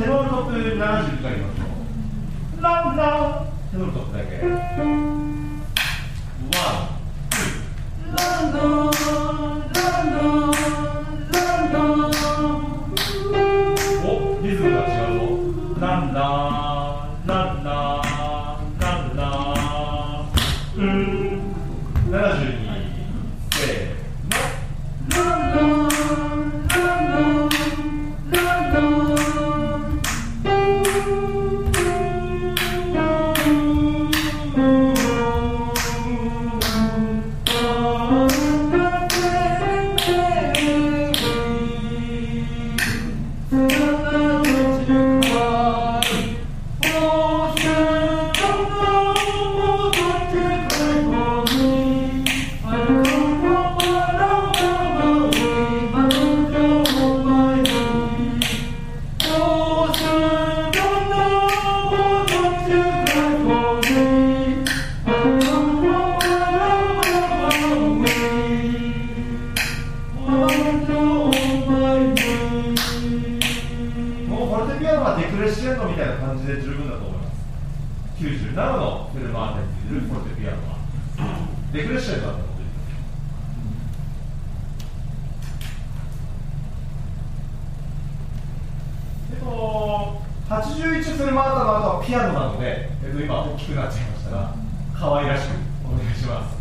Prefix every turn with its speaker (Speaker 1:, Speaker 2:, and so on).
Speaker 1: テノールトップ70から言いましょう。ランランテノールトップだけ。ワン、ランランランランランラン。お、リズムが違うぞ。ランランランランランラン。72。せーの。ランランデクレッシェンドみたいな感じで十分だと思います。97のフェルマーテについてるフォルテピアノはデクレッシェンドだったことです。81フェルマーテの後はピアノなので、今大きくなっちゃいましたが可愛らしくお願いします。